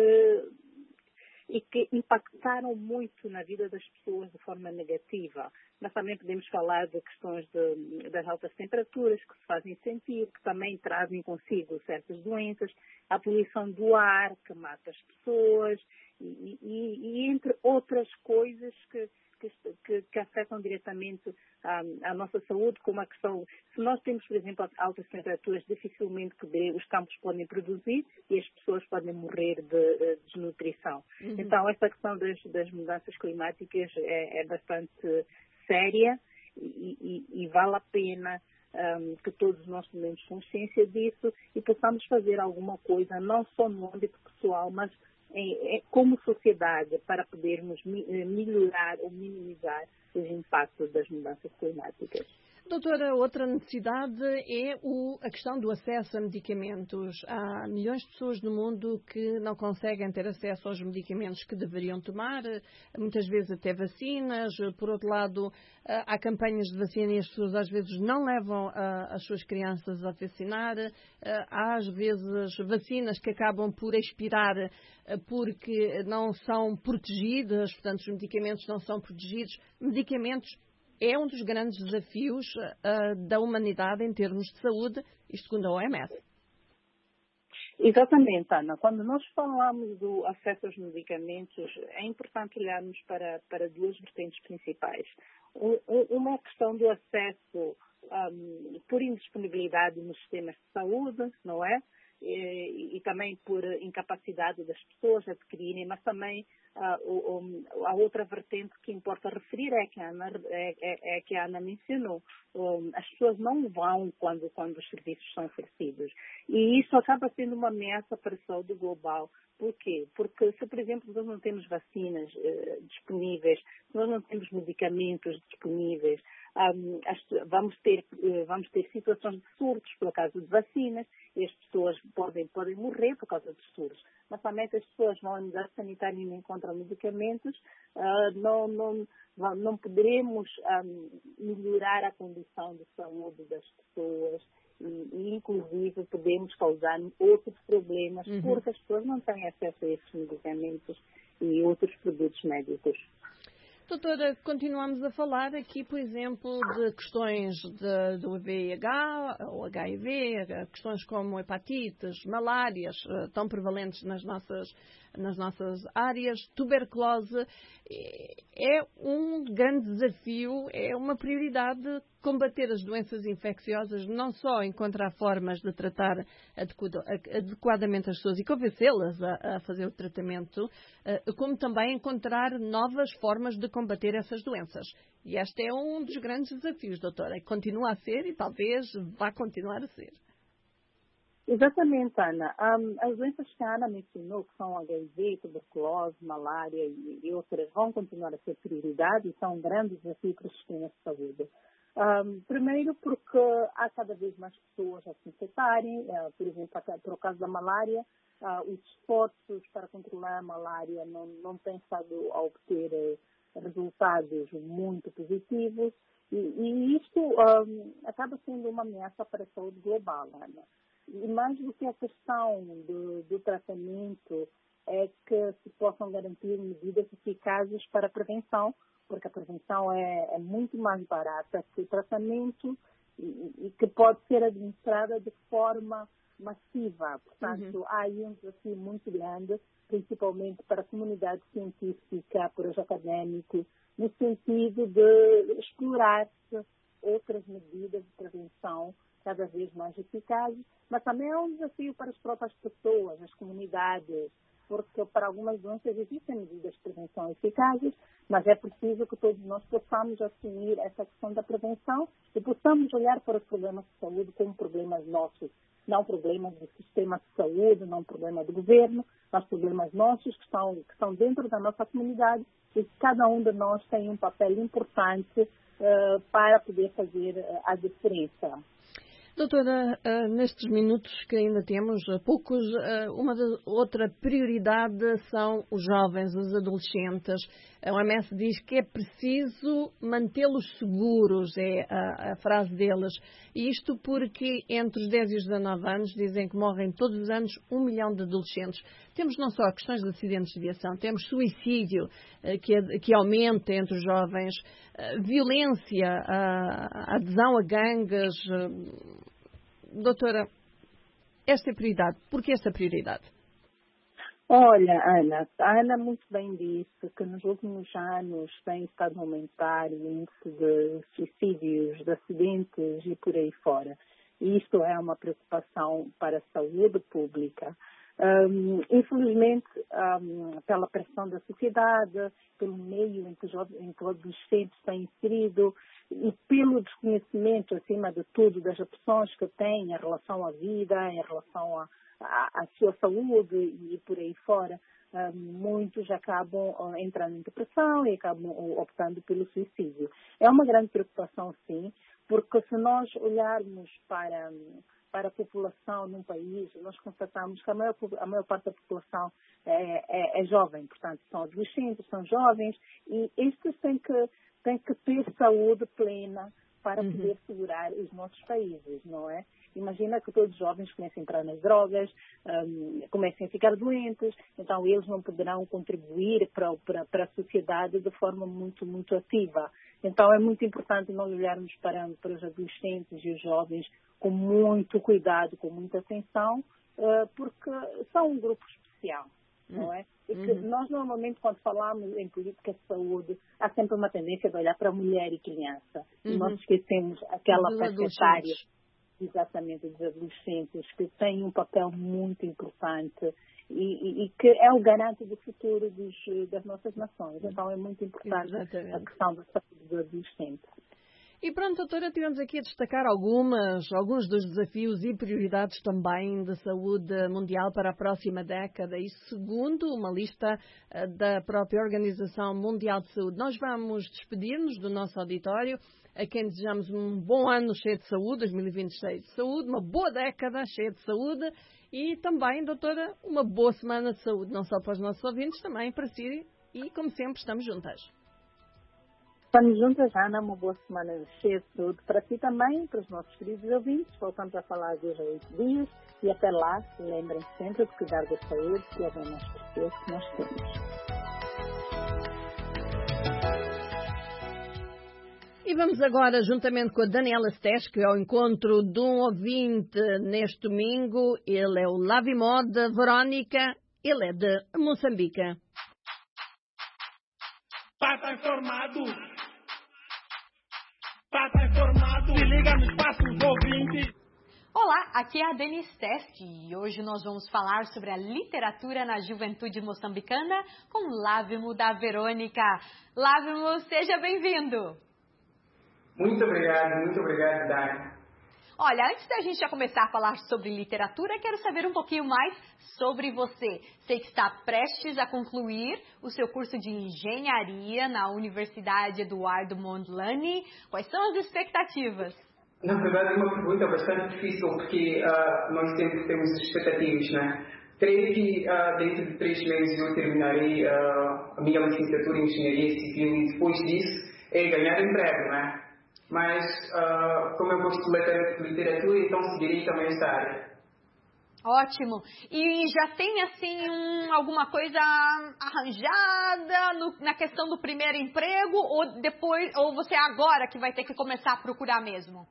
que impactaram muito na vida das pessoas de forma negativa. Nós também podemos falar de questões das altas temperaturas que se fazem sentir, que também trazem consigo certas doenças, a poluição do ar que mata as pessoas e entre outras coisas que afetam diretamente a nossa saúde, como a questão, se nós temos, por exemplo, altas temperaturas, dificilmente os campos podem produzir e as pessoas podem morrer de desnutrição. Então, esta questão das mudanças climáticas é bastante séria e vale a pena que todos nós tenhamos consciência disso e possamos fazer alguma coisa, não só no âmbito pessoal, mas como sociedade, para podermos melhorar ou minimizar os impactos das mudanças climáticas. Doutora, outra necessidade é a questão do acesso a medicamentos. Há milhões de pessoas no mundo que não conseguem ter acesso aos medicamentos que deveriam tomar, muitas vezes até vacinas. Por outro lado, há campanhas de vacina e as pessoas às vezes não levam as suas crianças a vacinar. Há às vezes vacinas que acabam por expirar porque não são protegidas, portanto os medicamentos não são protegidos. Medicamentos é um dos grandes desafios da humanidade em termos de saúde, isto segundo a OMS. Exatamente, Ana. Quando nós falamos do acesso aos medicamentos, é importante olharmos para duas vertentes principais. Uma é a questão do acesso por indisponibilidade nos sistemas de saúde, não é? E também por incapacidade das pessoas adquirirem, mas também a outra vertente que importa referir é que a Ana mencionou. As pessoas não vão quando os serviços são oferecidos. E isso acaba sendo uma ameaça para a saúde global. Por quê? Porque se, por exemplo, nós não temos vacinas disponíveis, se nós não temos medicamentos disponíveis, vamos ter situações de surtos por causa de vacinas e as pessoas podem morrer por causa de surtos. Mas também as pessoas vão à unidade sanitária e não encontram medicamentos, não poderemos melhorar a condição de saúde das pessoas e inclusive podemos causar outros problemas porque as pessoas não têm acesso a esses medicamentos e outros produtos médicos. Doutora, continuamos a falar aqui, por exemplo, de questões do VIH ou HIV, questões como hepatites, malárias, tão prevalentes nas nossas áreas. Tuberculose é um grande desafio, é uma prioridade combater as doenças infecciosas, não só encontrar formas de tratar adequadamente as pessoas e convencê-las a fazer o tratamento, como também encontrar novas formas de combater essas doenças. E este é um dos grandes desafios, doutora. Continua a ser e talvez vá continuar a ser. Exatamente, Ana. As doenças que a Ana mencionou, que são HIV, tuberculose, malária e outras, vão continuar a ser prioridade e são um grande desafio para os sistemas de saúde. Primeiro porque há cada vez mais pessoas a se infectarem, por exemplo, por causa da malária, os esforços para controlar a malária não têm estado a obter resultados muito positivos e isto acaba sendo uma ameaça para a saúde global, Ana. E mais do que a questão do tratamento é que se possam garantir medidas eficazes para a prevenção, porque a prevenção é muito mais barata que o tratamento e que pode ser administrada de forma massiva. Portanto, há aí um desafio muito grande, principalmente para a comunidade científica, para os académicos, no sentido de explorar-se outras medidas de prevenção cada vez mais eficazes, mas também é um desafio para as próprias pessoas, as comunidades, porque para algumas doenças existem medidas de prevenção eficazes, mas é preciso que todos nós possamos assumir essa questão da prevenção e possamos olhar para os problemas de saúde como problemas nossos, não problemas do sistema de saúde, não problemas do governo, mas problemas nossos que estão dentro da nossa comunidade e que cada um de nós tem um papel importante para poder fazer a diferença. Doutora, nestes minutos que ainda temos, poucos, outra prioridade são os jovens, os adolescentes. A OMS diz que é preciso mantê-los seguros, é a frase deles. E isto porque entre os 10 e os 19 anos dizem que morrem todos os anos 1 milhão de adolescentes. Temos não só questões de acidentes de aviação, temos suicídio que aumenta entre os jovens, violência, a adesão a gangues. Doutora, esta é a prioridade. Por que esta prioridade? Olha, Ana, a Ana muito bem disse que nos últimos anos tem estado a aumentar o índice de suicídios, de acidentes e por aí fora. E isto é uma preocupação para a saúde pública. Infelizmente, pela pressão da sociedade, pelo meio em que o adolescente está inserido e pelo desconhecimento, acima de tudo, das opções que tem em relação à vida, em relação à sua saúde e por aí fora, muitos acabam entrando em depressão e acabam optando pelo suicídio. É uma grande preocupação, sim, porque se nós olharmos para a população num país, nós constatamos que a maior parte da população é jovem, portanto, são adolescentes, são jovens, e estes têm que ter saúde plena para poder segurar os nossos países, não é? Imagina que todos os jovens comecem a entrar nas drogas, comecem a ficar doentes, então eles não poderão contribuir para a sociedade de forma muito, muito ativa. Então é muito importante nós olharmos para os adolescentes e os jovens com muito cuidado, com muita atenção, porque são um grupo especial, não é? E que nós normalmente quando falamos em política de saúde, há sempre uma tendência de olhar para a mulher e criança. E nós esquecemos aquela faixa etária. Exatamente, dos adolescentes, que têm um papel muito importante e que é o garante do futuro das nossas nações. Então é muito importante a questão da saúde dos adolescentes. E pronto, doutora, tivemos aqui a destacar alguns dos desafios e prioridades também da saúde mundial para a próxima década e segundo uma lista da própria Organização Mundial de Saúde. Nós vamos despedir-nos do nosso auditório, a quem desejamos um bom ano cheio de saúde, 2020 cheio de saúde, uma boa década cheia de saúde e também, doutora, uma boa semana de saúde, não só para os nossos ouvintes, também para si e, como sempre, estamos juntas. Estamos juntas, Ana, uma boa semana cheia de saúde para ti também, para os nossos queridos ouvintes. Voltamos a falar de hoje a 8 dias e até lá, lembrem sempre de cuidar da saúde, que é o bem mais precioso que nós temos. E vamos agora, juntamente com a Daniela Steschi, ao encontro de um ouvinte neste domingo. Ele é o Lavimod Verónica, ele é de Moçambique. Pata informado, se liga no espaço dos ouvintes. Olá, aqui é a Dani Steschi e hoje nós vamos falar sobre a literatura na juventude moçambicana com Lávimo da Verônica. Lávimo, seja bem-vindo. Muito obrigado, Dani. Olha, antes da gente já começar a falar sobre literatura, quero saber um pouquinho mais sobre você. Sei que está prestes a concluir o seu curso de engenharia na Universidade Eduardo Mondlane. Quais são as expectativas? Na verdade, é uma pergunta bastante difícil, porque nós sempre temos expectativas, né? Creio que dentro de 3 meses eu terminarei a minha licenciatura em engenharia civil e depois disso ganhar emprego, né? Mas, como eu gosto de literatura, então seguirei também esta área. Ótimo. E já tem, assim, alguma coisa arranjada na questão do primeiro emprego? Ou você é agora que vai ter que começar a procurar mesmo?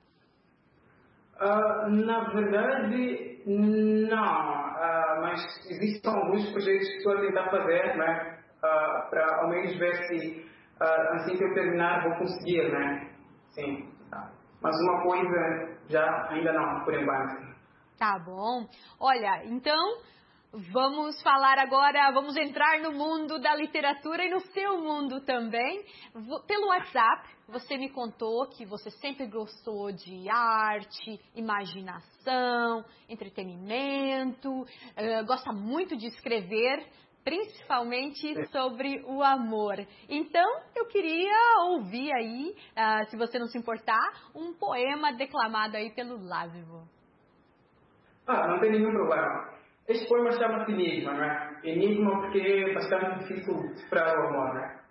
Na verdade, não. Mas existem alguns projetos que estou a tentar fazer, né? Para ao menos ver se, assim que eu terminar, vou conseguir, né? Sim, tá. Mas uma coisa ainda não, por enquanto. Tá bom. Olha, então vamos falar agora, vamos entrar no mundo da literatura e no seu mundo também. Pelo WhatsApp, você me contou que você sempre gostou de arte, imaginação, entretenimento, gosta muito de escrever, principalmente sobre o amor. Então, eu queria ouvir aí, se você não se importar, um poema declamado aí pelo Lávimo. Não tem nenhum problema. Este poema chama-se Enigma, não é? Enigma porque é bastante difícil de decifrar o amor, não é?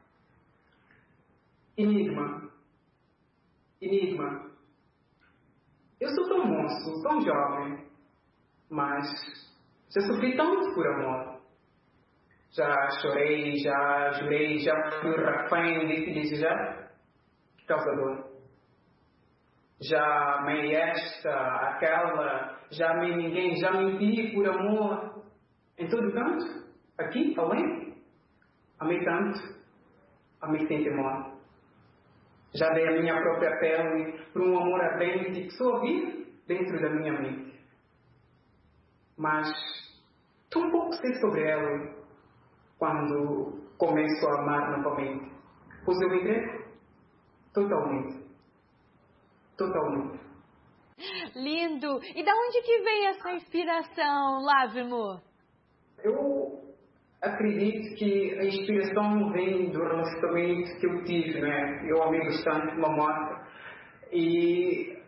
Enigma. Eu sou tão moço, tão jovem, mas já sofri tanto por amor. Já chorei, já jurei, já fui refém desse desejar que causa dor. Já amei esta, aquela, já amei ninguém, já menti por amor em todo canto. aqui, além, amei tanto, amei sem temor. Já dei a minha própria pele por um amor ardente que só havia dentro da minha mente. Mas tão pouco sei sobre ela quando começo a amar novamente. Pois eu me entrego totalmente. Totalmente. Lindo! E da onde que vem essa inspiração, Lavimo? Eu acredito que a inspiração vem do relacionamento que eu tive, né? Eu amei bastante uma moto e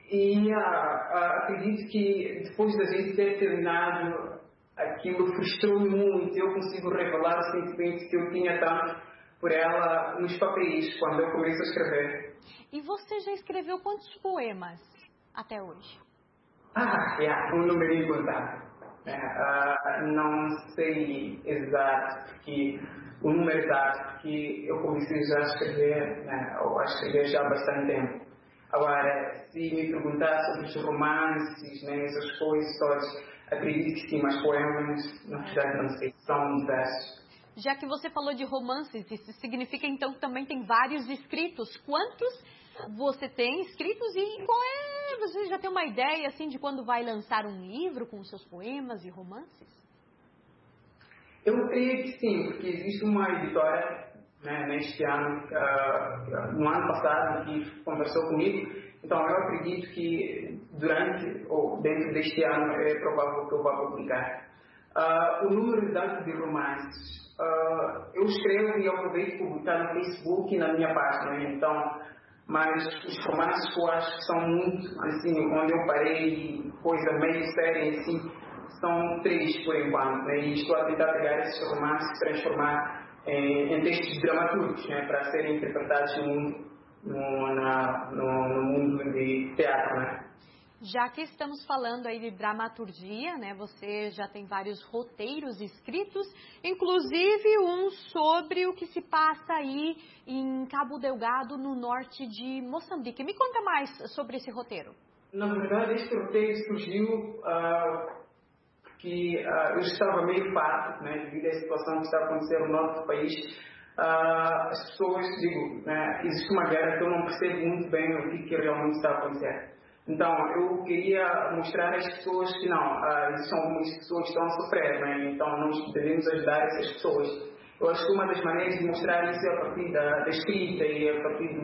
acredito que depois da gente ter terminado, aquilo frustrou-me muito. Eu consigo revelar o sentimento que eu tinha tanto por ela nos papéis, quando eu começo a escrever. E você já escreveu quantos poemas até hoje? Um número incontável. Não sei exato, o número exato, porque eu comecei já a escrever, ou a escrever já há bastante tempo. Agora, se me perguntar sobre os romances, essas coisas todas, acredito que sim, mas poemas, na verdade, não sei, são versos. Já que você falou de romances, isso significa então que também tem vários escritos. Quantos você tem escritos e qual é? Você já tem uma ideia assim de quando vai lançar um livro com os seus poemas e romances? Eu creio que sim, porque existe uma editora, neste ano, no ano passado, que conversou comigo. Então eu acredito que durante ou dentro deste ano é provável que eu vá publicar. O número exato de romances, eu escrevo e aproveito publicar no Facebook e na minha página. Então, mas os romances que eu acho que são muito, assim, onde eu parei, coisa meio séria em si, são 3 por enquanto. E estou a tentar pegar esses romances e transformar em textos dramaturgos, para serem interpretados no mundo de teatro. Já que estamos falando aí de dramaturgia, você já tem vários roteiros escritos, inclusive um sobre o que se passa aí em Cabo Delgado, no norte de Moçambique. Me conta mais sobre esse roteiro. Na verdade, este roteiro surgiu porque eu estava meio farto, devido à situação que está acontecendo no nosso país. As pessoas, existe uma guerra que eu não percebo muito bem o que realmente está acontecendo. Então, eu queria mostrar às pessoas que existem algumas pessoas que estão a sofrer, então nós devemos ajudar essas pessoas. Eu acho que uma das maneiras de mostrar isso é a partir da escrita e a partir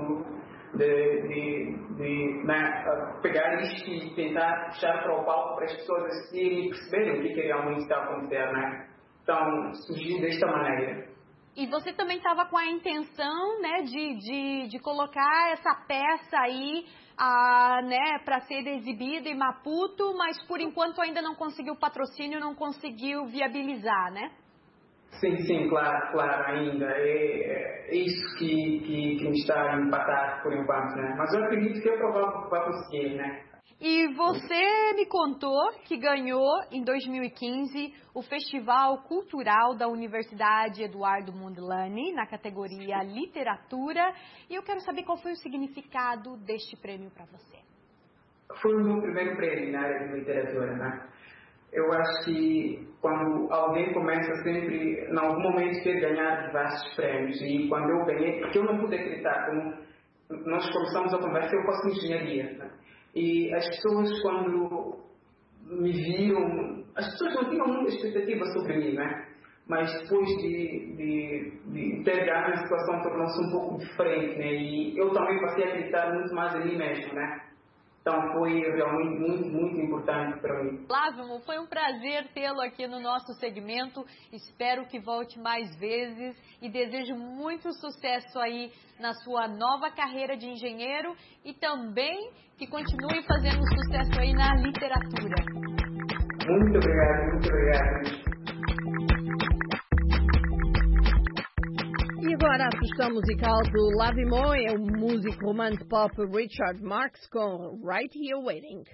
de pegar isto e tentar puxar para o palco para as pessoas assistirem e perceberem o que realmente está a acontecer, Então, surgiu desta maneira. E você também estava com a intenção, de colocar essa peça aí, para ser exibida em Maputo, mas por enquanto ainda não conseguiu patrocínio, não conseguiu viabilizar, né? Sim, claro, ainda. É isso que me está a empatar por enquanto, Mas eu acredito que é provável que vai conseguir, E você me contou que ganhou em 2015 o Festival Cultural da Universidade Eduardo Mondlane na categoria Literatura. E eu quero saber qual foi o significado deste prêmio para você. Foi o meu primeiro prêmio na área de literatura, Eu acho que quando alguém começa sempre, em algum momento, quer ganhar diversos prêmios. E quando eu ganhei, porque eu não pude acreditar, como nós começamos a conversa, eu faço engenharia, E as pessoas, quando me viram, as pessoas não tinham muita expectativa sobre mim, Mas depois de ter ganho, a situação tornou-se um pouco diferente, E eu também passei a acreditar muito mais em mim mesmo, Então foi realmente muito, muito importante para mim. Lavimo, foi um prazer tê-lo aqui no nosso segmento. Espero que volte mais vezes e desejo muito sucesso aí na sua nova carreira de engenheiro e também que continue fazendo sucesso aí na literatura. Muito obrigado. E agora a sugestão musical do Lavimo é o músico romance pop Richard Marx com Right Here Waiting.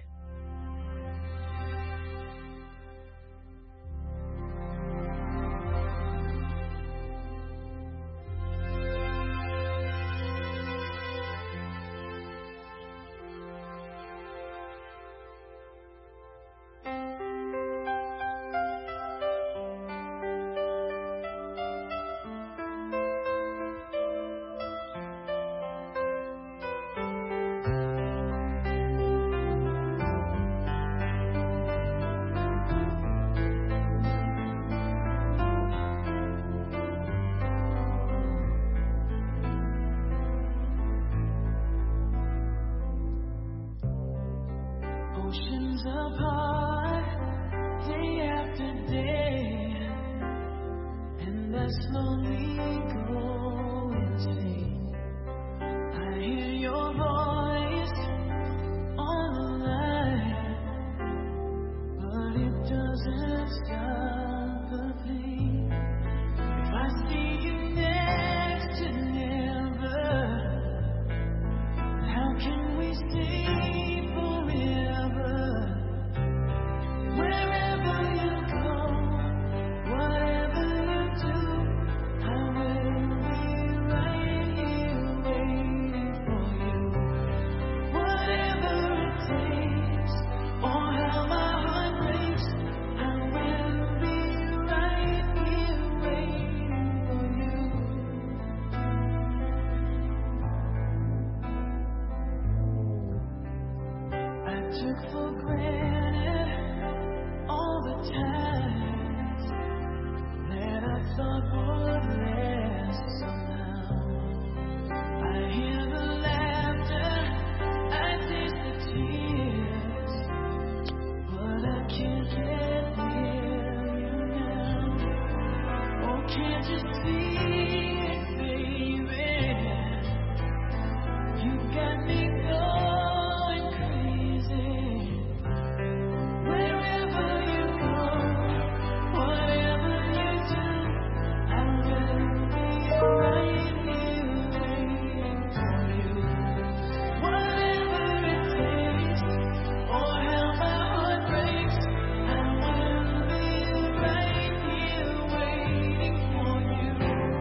took for granted all the times that I thought would last somehow. I hear the laughter, I taste the tears, but I can't get near you now. Oh, can't you see it, baby? You got me going crazy. Wherever you go, whatever you do, I will be right here waiting for you. Whatever it takes, or how my heart breaks, I will be right here waiting for you.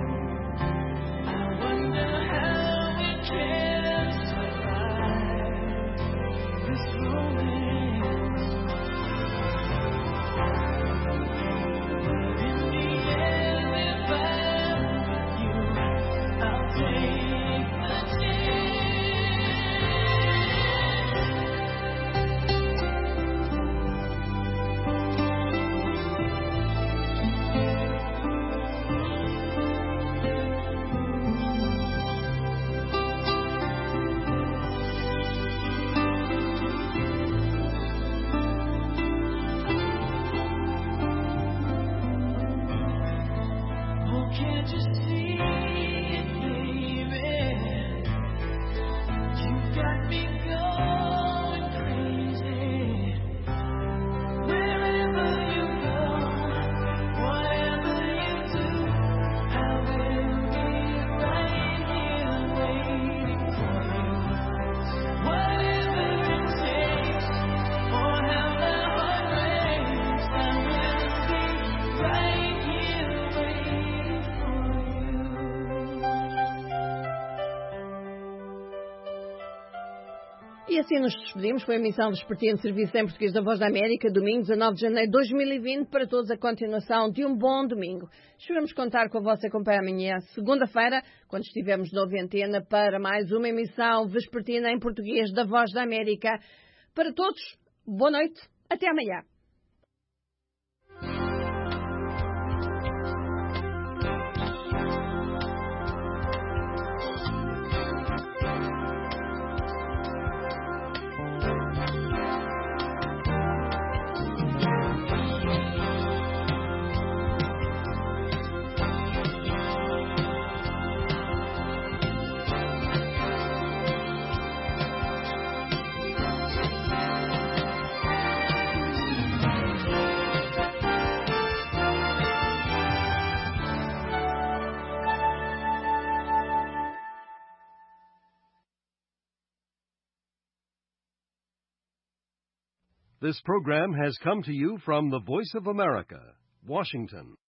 I wonder how we can survive this romance. But in the end, if I'm with you, I'll take the chance. Oh, can't you see it, baby? You got me going crazy. Wherever you go, whatever you do, I will be right here waiting for you. Whatever it takes, or how my heart breaks, I will be right here waiting for you. E assim nos despedimos com a emissão vespertina de Serviço em Português da Voz da América, domingo 19 de janeiro de 2020, para todos a continuação de um bom domingo. Esperamos contar com a vossa companhia amanhã, segunda-feira, quando estivermos de novo em antena, para mais uma emissão vespertina em português da Voz da América. Para todos, boa noite, até amanhã. This program has come to you from the Voice of America, Washington.